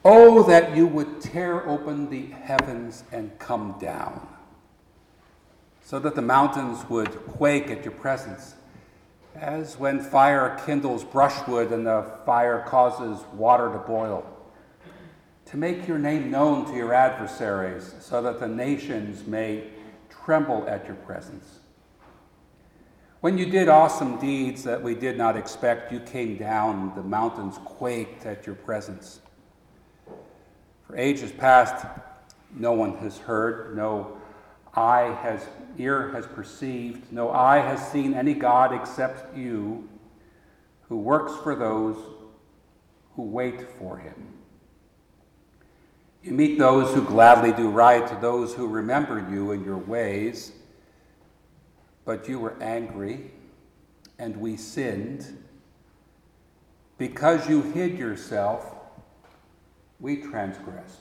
Oh, that you would tear open the heavens and come down, so that the mountains would quake at your presence, as when fire kindles brushwood and the fire causes water to boil, to make your name known to your adversaries, so that the nations may tremble at your presence. When you did awesome deeds that we did not expect, you came down, the mountains quaked at your presence. For ages past, no one has heard, no ear has perceived, no eye has seen any God except you, who works for those who wait for him. You meet those who gladly do right, to those who remember you in your ways. But you were angry, and we sinned. Because you hid yourself, we transgressed.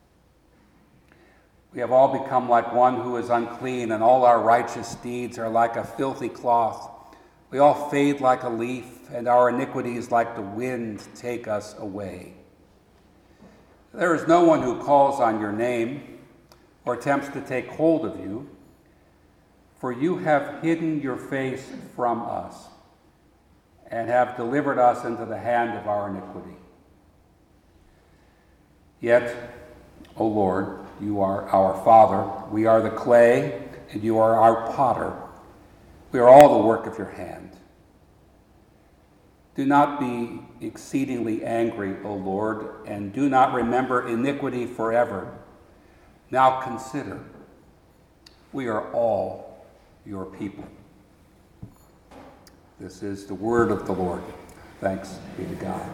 We have all become like one who is unclean, and all our righteous deeds are like a filthy cloth. We all fade like a leaf, and our iniquities like the wind take us away. There is no one who calls on your name or attempts to take hold of you, for you have hidden your face from us and have delivered us into the hand of our iniquity. Yet, O Lord, you are our Father. We are the clay, and you are our potter. We are all the work of your hand. Do not be exceedingly angry, O Lord, and do not remember iniquity forever. Now consider, we are all your people. This is the word of the Lord. Thanks be to God.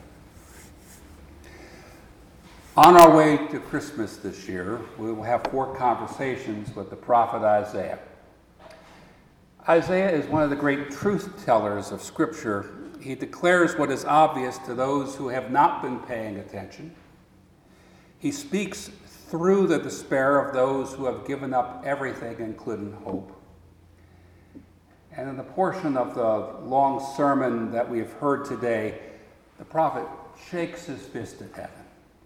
On our way to Christmas this year, we will have 4 conversations with the prophet Isaiah. Isaiah is one of the great truth tellers of Scripture. He declares what is obvious to those who have not been paying attention. He speaks through the despair of those who have given up everything, including hope. And in the portion of the long sermon that we have heard today, the prophet shakes his fist at heaven.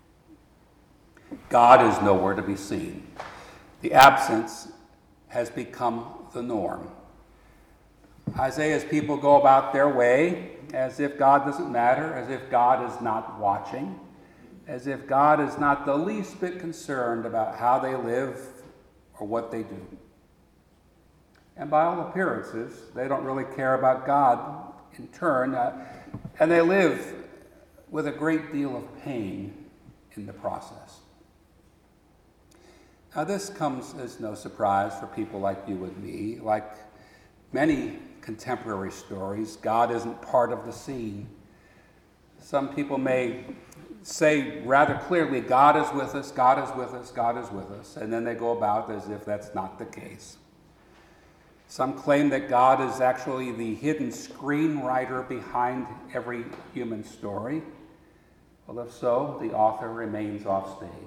God is nowhere to be seen. The absence has become the norm. Isaiah's people go about their way as if God doesn't matter, as if God is not watching, as if God is not the least bit concerned about how they live or what they do. And by all appearances, they don't really care about God in turn, and they live with a great deal of pain in the process. Now, this comes as no surprise for people like you and me. Like many contemporary stories, God isn't part of the scene. Some people may say rather clearly, God is with us, God is with us, God is with us, and then they go about as if that's not the case. Some claim that God is actually the hidden screenwriter behind every human story. Well, if so, the author remains off stage.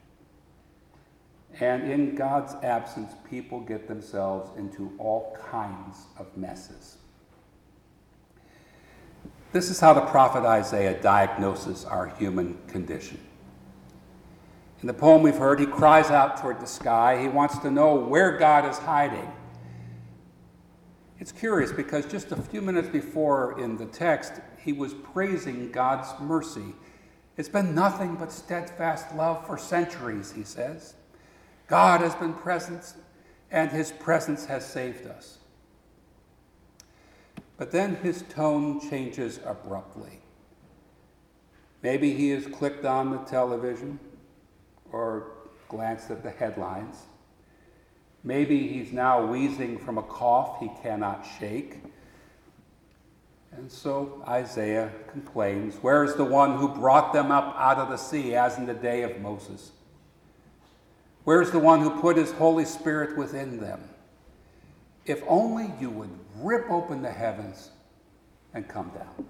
And in God's absence, people get themselves into all kinds of messes. This is how the prophet Isaiah diagnoses our human condition. In the poem we've heard, he cries out toward the sky. He wants to know where God is hiding. It's curious because just a few minutes before in the text, he was praising God's mercy. It's been nothing but steadfast love for centuries, he says. God has been present, and his presence has saved us. But then his tone changes abruptly. Maybe he has clicked on the television or glanced at the headlines. Maybe he's now wheezing from a cough he cannot shake. And so Isaiah complains, "Where is the one who brought them up out of the sea as in the day of Moses? Where's the one who put his Holy Spirit within them? If only you would rip open the heavens and come down."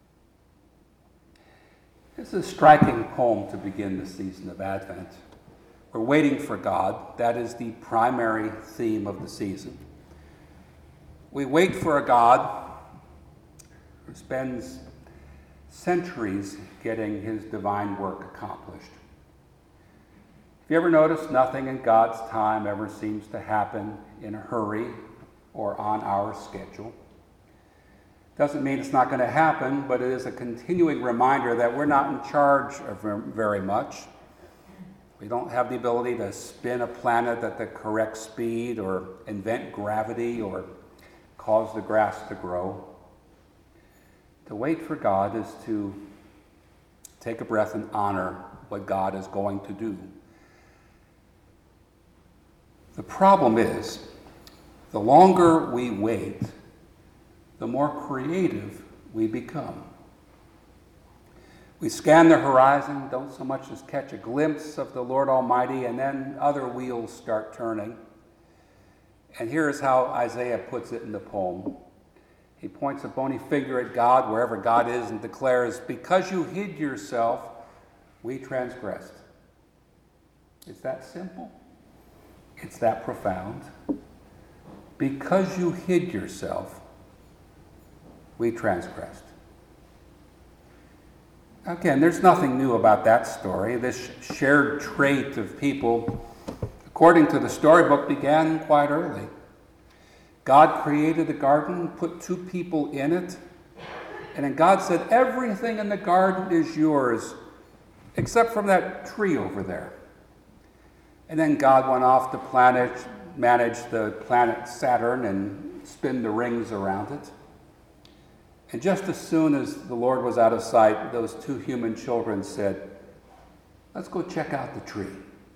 This is a striking poem to begin the season of Advent. We're waiting for God. That is the primary theme of the season. We wait for a God who spends centuries getting his divine work accomplished. Have you ever noticed nothing in God's time ever seems to happen in a hurry or on our schedule? Doesn't mean it's not going to happen, but it is a continuing reminder that we're not in charge of very much. We don't have the ability to spin a planet at the correct speed or invent gravity or cause the grass to grow. To wait for God is to take a breath and honor what God is going to do. The problem is, the longer we wait, the more creative we become. We scan the horizon, don't so much as catch a glimpse of the Lord Almighty, and then other wheels start turning. And here is how Isaiah puts it in the poem. He points a bony finger at God, wherever God is, and declares, "Because you hid yourself, we transgressed." It's that simple. It's that profound. Because you hid yourself, we transgressed. Again, there's nothing new about that story. This shared trait of people, according to the storybook, began quite early. God created the garden, put two people in it, and then God said, "Everything in the garden is yours, except from that tree over there." And then God went off to manage the planet Saturn and spin the rings around it. And just as soon as the Lord was out of sight, those two human children said, "Let's go check out the tree."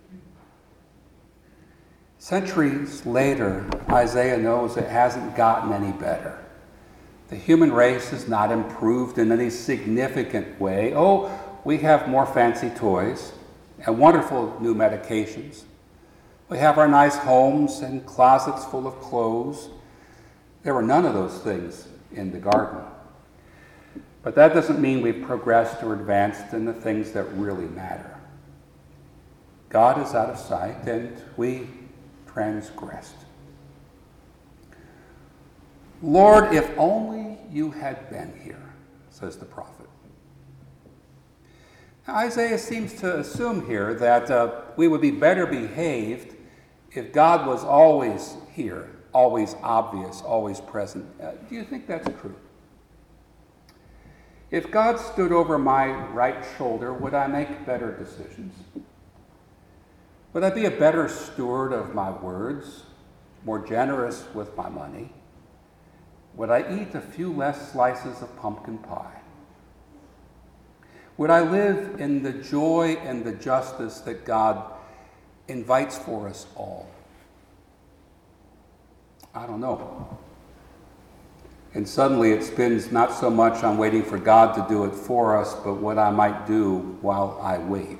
Centuries later, Isaiah knows it hasn't gotten any better. The human race has not improved in any significant way. Oh, we have more fancy toys and wonderful new medications. We have our nice homes and closets full of clothes. There were none of those things in the garden. But that doesn't mean we've progressed or advanced in the things that really matter. God is out of sight, and we transgressed. "Lord, if only you had been here," says the prophet. Now, Isaiah seems to assume here that we would be better behaved if God was always here, always obvious, always present. Do you think that's true? If God stood over my right shoulder, would I make better decisions? Would I be a better steward of my words, more generous with my money? Would I eat a few less slices of pumpkin pie? Would I live in the joy and the justice that God invites for us all? I don't know. And suddenly it spins not so much on waiting for God to do it for us, but what I might do while I wait.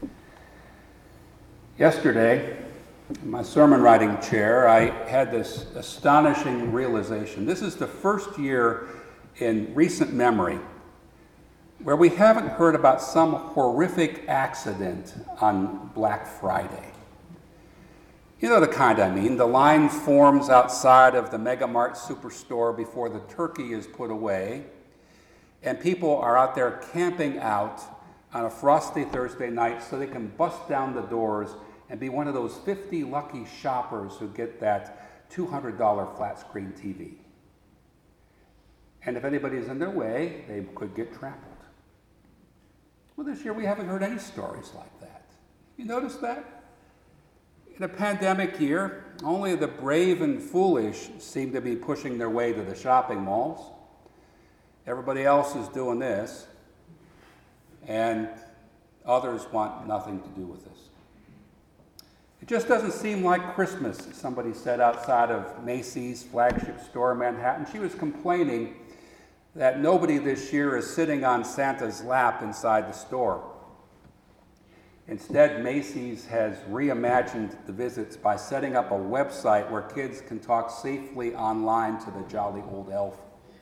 Yesterday, in my sermon writing chair, I had this astonishing realization. This is the first year in recent memory where we haven't heard about some horrific accident on Black Friday. You know the kind I mean. The line forms outside of the Mega Mart superstore before the turkey is put away, and people are out there camping out on a frosty Thursday night so they can bust down the doors and be one of those 50 lucky shoppers who get that $200 flat screen TV. And if anybody's in their way, they could get trampled. Well, this year we haven't heard any stories like that. You notice that? In a pandemic year, only the brave and foolish seem to be pushing their way to the shopping malls. Everybody else is doing this, and others want nothing to do with this. It just doesn't seem like Christmas, somebody said outside of Macy's flagship store in Manhattan. She was complaining that nobody this year is sitting on Santa's lap inside the store. Instead, Macy's has reimagined the visits by setting up a website where kids can talk safely online to the jolly old elf.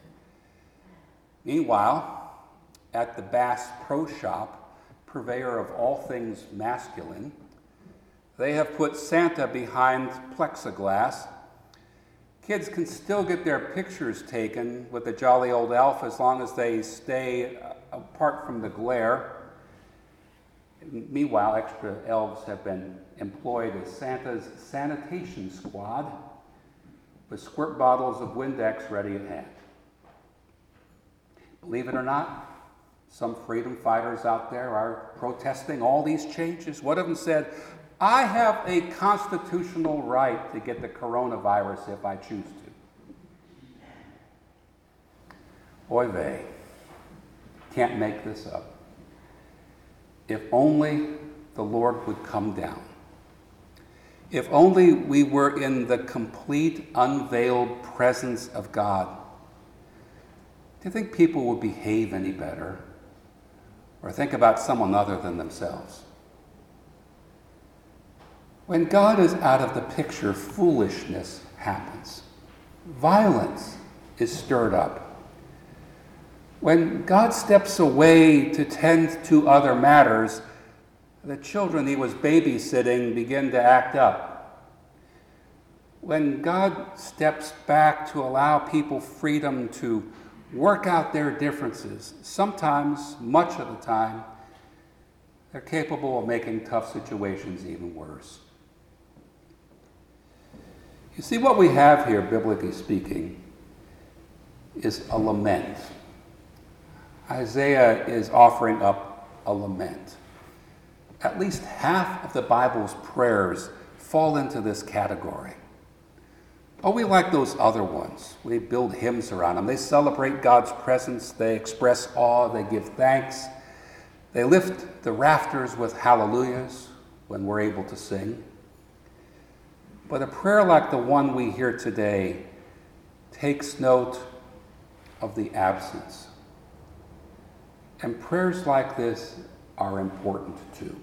Meanwhile, at the Bass Pro Shop, purveyor of all things masculine, they have put Santa behind plexiglass. Kids can still get their pictures taken with the jolly old elf as long as they stay apart from the glare. Meanwhile, extra elves have been employed as Santa's sanitation squad with squirt bottles of Windex ready at hand. Believe it or not, some freedom fighters out there are protesting all these changes. One of them said, "I have a constitutional right to get the coronavirus if I choose to." Oy vey, can't make this up. If only the Lord would come down. If only we were in the complete, unveiled presence of God. Do you think people would behave any better or think about someone other than themselves? When God is out of the picture, foolishness happens. Violence is stirred up. When God steps away to tend to other matters, the children he was babysitting begin to act up. When God steps back to allow people freedom to work out their differences, sometimes, much of the time, they're capable of making tough situations even worse. You see, what we have here, biblically speaking, is a lament. Isaiah is offering up a lament. At least half of the Bible's prayers fall into this category. Oh, we like those other ones. We build hymns around them. They celebrate God's presence. They express awe. They give thanks. They lift the rafters with hallelujahs when we're able to sing. But a prayer like the one we hear today takes note of the absence. And prayers like this are important too.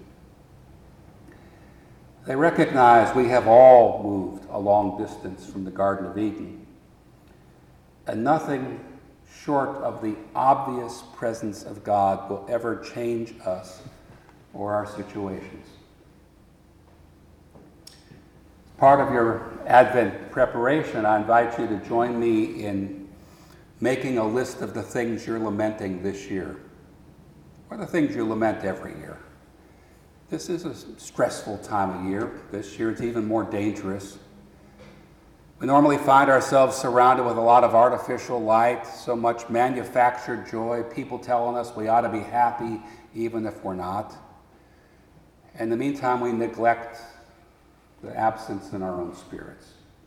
They recognize we have all moved a long distance from the Garden of Eden, and nothing short of the obvious presence of God will ever change us or our situations. As part of your Advent preparation, I invite you to join me in making a list of the things you're lamenting this year, or the things you lament every year. This is a stressful time of year. This year it's even more dangerous. We normally find ourselves surrounded with a lot of artificial light, so much manufactured joy, people telling us we ought to be happy even if we're not. In the meantime, we neglect the absence in our own spirits.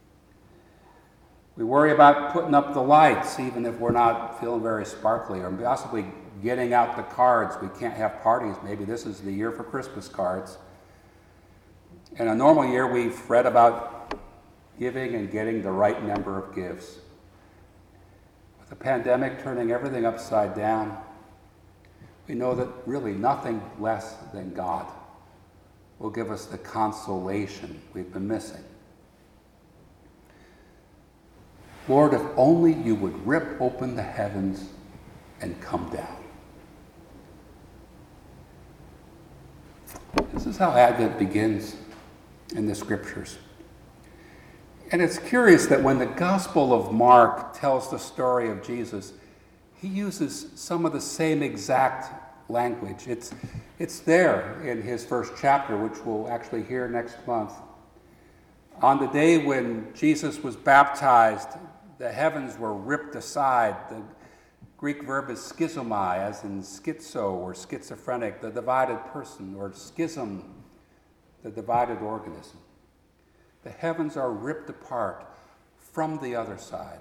We worry about putting up the lights even if we're not feeling very sparkly, or possibly getting out the cards. We can't have parties. Maybe this is the year for Christmas cards. In a normal year, we fret about giving and getting the right number of gifts. With the pandemic turning everything upside down, we know that really nothing less than God will give us the consolation we've been missing. Lord, if only you would rip open the heavens and come down. This is how Advent begins in the Scriptures. And it's curious that when the Gospel of Mark tells the story of Jesus, he uses some of the same exact language. It's there in his first chapter, which we'll actually hear next month. On the day when Jesus was baptized, the heavens were ripped aside. The Greek verb is schizomai, as in schizo or schizophrenic, the divided person, or schism, the divided organism. The heavens are ripped apart from the other side.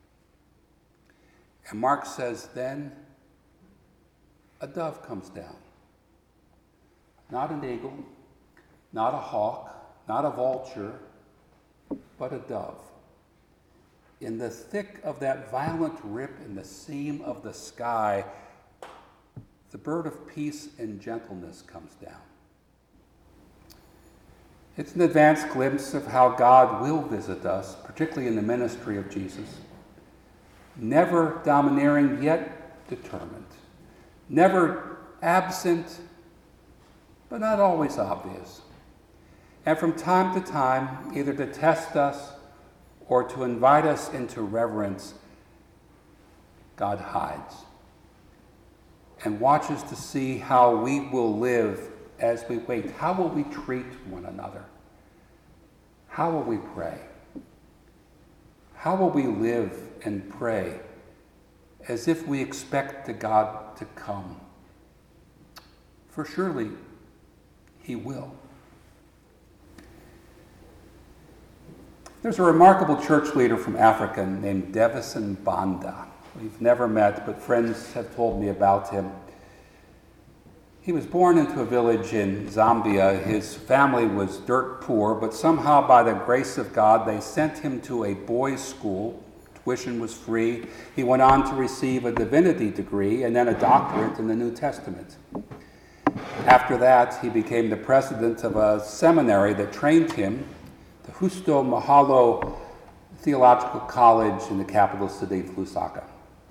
And Mark says, then a dove comes down. Not an eagle, not a hawk, not a vulture, but a dove. In the thick of that violent rip in the seam of the sky, the bird of peace and gentleness comes down. It's an advanced glimpse of how God will visit us, particularly in the ministry of Jesus. Never domineering, yet determined. Never absent, but not always obvious. And from time to time, either to test us or to invite us into reverence, God hides. and watches to see how we will live as we wait. How will we treat one another? How will we pray? How will we live and pray as if we expect the God to come? For surely he will. There's a remarkable church leader from Africa named Davison Banda. We've never met, but friends have told me about him. He was born into a village in Zambia. His family was dirt poor, but somehow by the grace of God, they sent him to a boys' school. Tuition was free. He went on to receive a divinity degree and then a doctorate in the New Testament. After that, he became the president of a seminary that trained him, the Justo Mahalo Theological College in the capital city of Lusaka.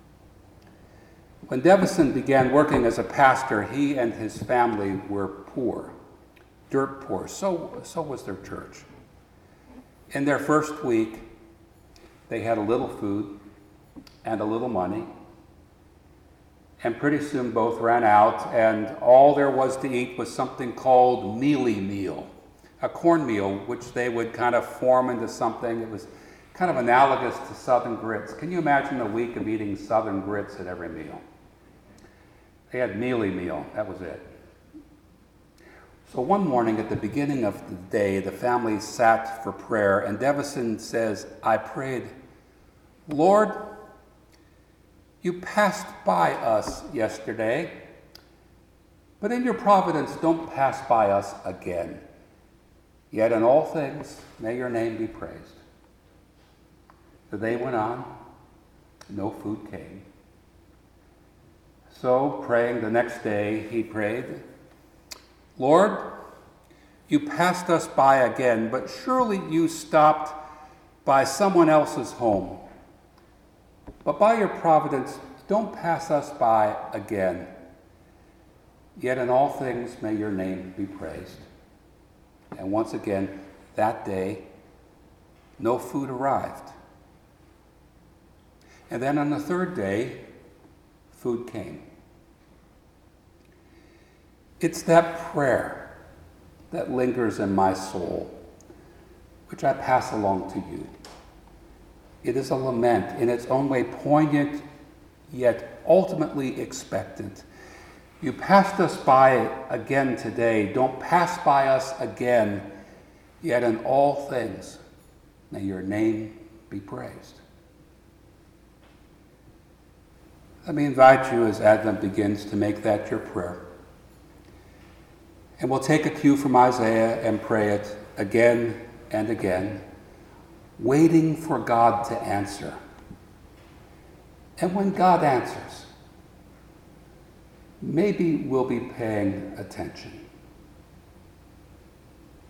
When Davison began working as a pastor, he and his family were poor, dirt poor. So was their church. In their first week, they had a little food and a little money, and pretty soon both ran out, and all there was to eat was something called mealie meal, a cornmeal which they would kind of form into something. It was kind of analogous to Southern grits. Can you imagine a week of eating Southern grits at every meal? They had mealie meal, that was it. So one morning at the beginning of the day, the family sat for prayer, and Davison says, I prayed, Lord, you passed by us yesterday, but in your providence don't pass by us again. Yet in all things may your name be praised. The day went on, no food came. So, praying the next day, he prayed, Lord, you passed us by again, but surely you stopped by someone else's home. But by your providence, don't pass us by again. Yet in all things may your name be praised. And once again, that day, no food arrived. And then on the third day, food came. It's that prayer that lingers in my soul, which I pass along to you. It is a lament, in its own way poignant, yet ultimately expectant. You passed us by again today. Don't pass by us again, yet in all things may your name be praised. Let me invite you as Advent begins to make that your prayer. And we'll take a cue from Isaiah and pray it again and again, waiting for God to answer. And when God answers, maybe we'll be paying attention.